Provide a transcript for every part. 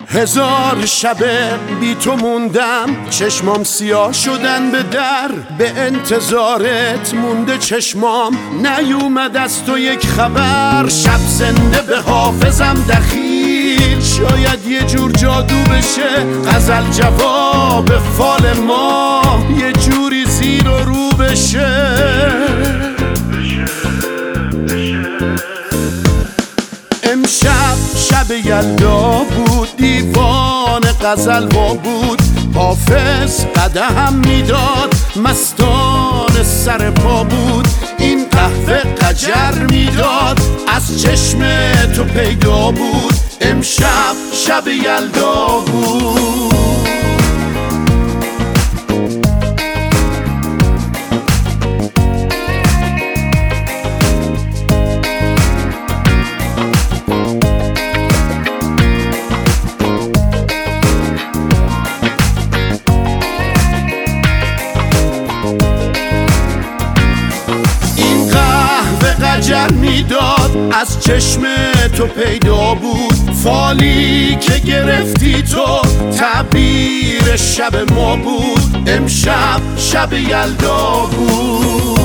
1000 شب بی تو موندم، چشمام سیاه شدن به در. به انتظارت مونده چشمام، نیومد از تو یک خبر. شب زنده به حافظم دخیل، شاید یه جور جادو بشه. غزل جواب فال ما، یه جوری زیر و رو بشه. امشب شب یلدا بود، دیوان غزل وا بود. حافظ قدهم میداد، مستان سر پا بود. این قهوه قجر میداد، از چشم تو پیدا بود. امشب شب یلدا بود. قجر میداد، از چشم تو پیدا بود. فالی که گرفتی تو، تعبیر شب ما بود. امشب شب یلدا بود.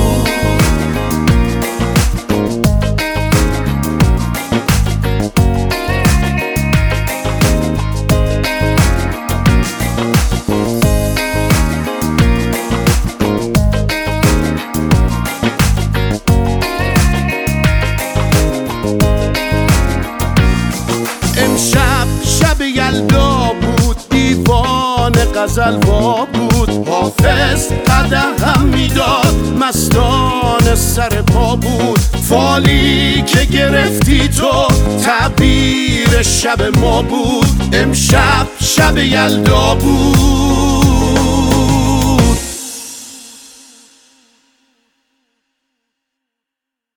امشب شب یلدا بود، دیوان غزل وا بود. حافظ قدهم میداد، مستان سر پا بود. فالی که گرفتی تو، تعبیر شب ما بود. امشب شب یلدا بود.